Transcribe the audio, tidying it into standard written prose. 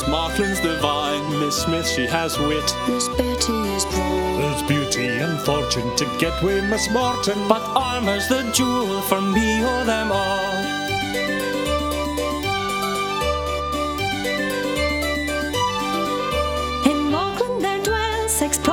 Miss Markland's divine, Miss Smith, she has wit, Miss Betty is droll. There's beauty and fortune to get with Miss Morton, but armour's the jewel for me o' them all. In Markland there dwell 6